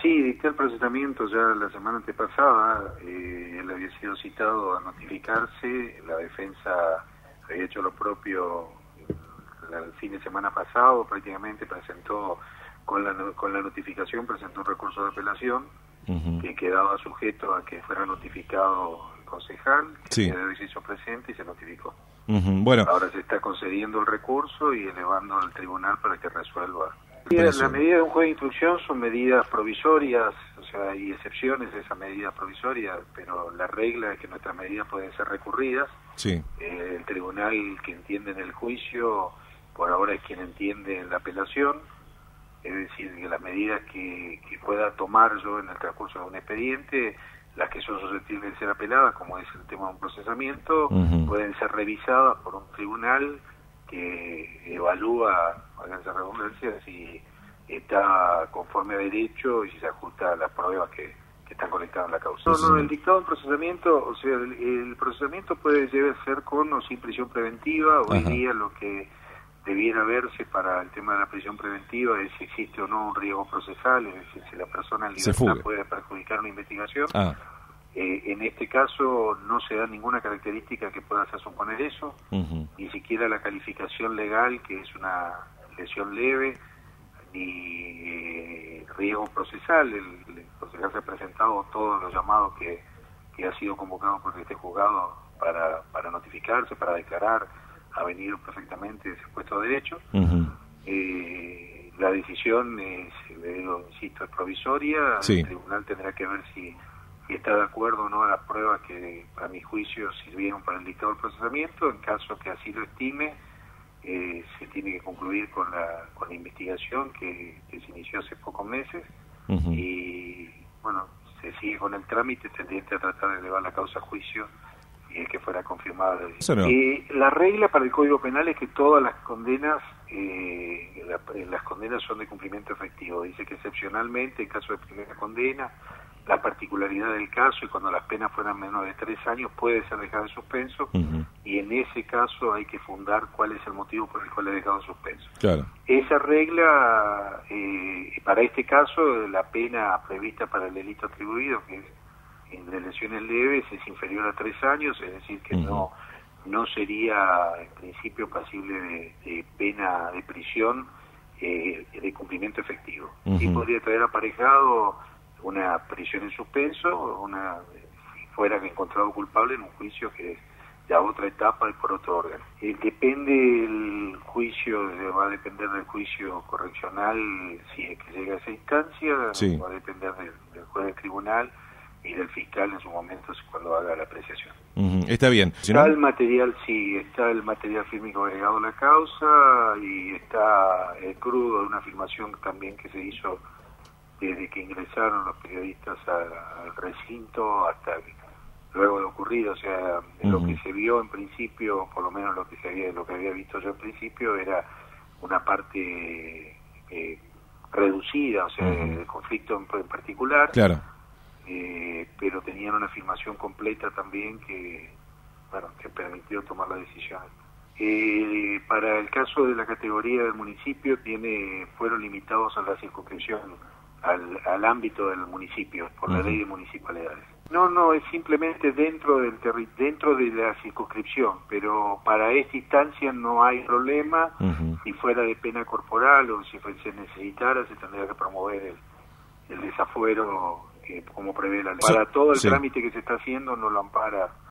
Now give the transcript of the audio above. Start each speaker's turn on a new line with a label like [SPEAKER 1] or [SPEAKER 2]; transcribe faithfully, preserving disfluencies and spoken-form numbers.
[SPEAKER 1] Sí, dicté el procesamiento ya la semana antepasada. Eh, él había sido citado a notificarse. La defensa había hecho lo propio el fin de semana pasado. Prácticamente presentó, con la, con la notificación, presentó un recurso de apelación uh-huh. que quedaba sujeto a que fuera notificado el concejal, que sí. se hizo presente y se notificó.
[SPEAKER 2] Uh-huh. Bueno.
[SPEAKER 1] Ahora se está concediendo el recurso y elevando al tribunal para que resuelva. Las medidas de un juez de instrucción son medidas provisorias, o sea, hay excepciones de esa medida provisoria, pero la regla es que nuestras medidas pueden ser recurridas.
[SPEAKER 2] Sí.
[SPEAKER 1] Eh, el tribunal que entiende en el juicio, por ahora es quien entiende en la apelación, es decir, que las medidas que, que pueda tomar yo en el transcurso de un expediente, las que son susceptibles de ser apeladas, como es el tema de un procesamiento, uh-huh. pueden ser revisadas por un tribunal que evalúa, háganse redundancia, si está conforme a derecho y si se ajusta a las pruebas que, que están conectadas en la causa. No, no, el dictado de procesamiento, o sea, el, el procesamiento puede llegar a ser con o sin prisión preventiva. Hoy Ajá. día lo que debiera verse para el tema de la prisión preventiva es si existe o no un riesgo procesal, es decir, si la persona en libertad puede perjudicar una investigación.
[SPEAKER 2] Ah.
[SPEAKER 1] Eh, en este caso no se da ninguna característica que pueda hacer suponer eso, uh-huh. ni siquiera la calificación legal, que es una lesión leve, ni eh, riesgo procesal. El, el procesal se ha presentado todos los llamados que, que ha sido convocado por este juzgado para, para notificarse, para declarar, ha venido perfectamente de ese puesto de derecho. Uh-huh. Eh, la decisión es, le digo, insisto, es provisoria.
[SPEAKER 2] Sí.
[SPEAKER 1] El tribunal tendrá que ver si y está de acuerdo o no a las pruebas que, a mi juicio, sirvieron para el dictado del procesamiento. En caso que así lo estime, eh, se tiene que concluir con la, con la investigación que, que se inició hace pocos meses. Uh-huh. Y, bueno, se sigue con el trámite tendiente a tratar de elevar la causa a juicio y es que fuera confirmada.
[SPEAKER 2] No.
[SPEAKER 1] Eh, la regla para el Código Penal es que todas las condenas, eh, la, las condenas son de cumplimiento efectivo. Dice que excepcionalmente, en caso de primera condena, la particularidad del caso y cuando las penas fueran menos de tres años puede ser dejada en suspenso uh-huh. y en ese caso hay que fundar cuál es el motivo por el cual es dejado en suspenso.
[SPEAKER 2] Claro.
[SPEAKER 1] Esa regla, eh, para este caso, la pena prevista para el delito atribuido, que es de lesiones leves, es inferior a tres años, es decir, que uh-huh. no no sería en principio pasible de, de pena de prisión eh, de cumplimiento efectivo. Uh-huh. Y podría traer aparejado una prisión en suspenso, una si fuera encontrado culpable en un juicio que es ya otra etapa y por otro órgano. Eh, depende el juicio, va a depender del juicio correccional, si es que llega a esa instancia,
[SPEAKER 2] sí.
[SPEAKER 1] va a depender del, del juez del tribunal y del fiscal en su momento cuando haga la apreciación.
[SPEAKER 2] Uh-huh. Está bien. Si
[SPEAKER 1] está
[SPEAKER 2] no...
[SPEAKER 1] el material, sí, está el material fílmico agregado a la causa y está el crudo de una filmación también que se hizo desde que ingresaron los periodistas al recinto hasta luego de ocurrido. O sea, uh-huh. lo que se vio en principio, por lo menos lo que se había, lo que había visto yo en principio, era una parte eh, reducida, o sea, uh-huh. el conflicto en, en particular.
[SPEAKER 2] Claro.
[SPEAKER 1] Eh, pero tenían una filmación completa también que, bueno, que permitió tomar la decisión. Eh, para el caso de la categoría del municipio, tiene fueron limitados a la circunscripción, al, al ámbito del municipio, por uh-huh. la ley de municipalidades. No, no, es simplemente dentro del terri dentro de la circunscripción, pero para esta instancia no hay problema. Uh-huh. Si fuera de pena corporal o si se necesitara, se tendría que promover el, el desafuero, que como prevé la ley. Para todo el
[SPEAKER 2] sí.
[SPEAKER 1] trámite que se está haciendo no lo ampara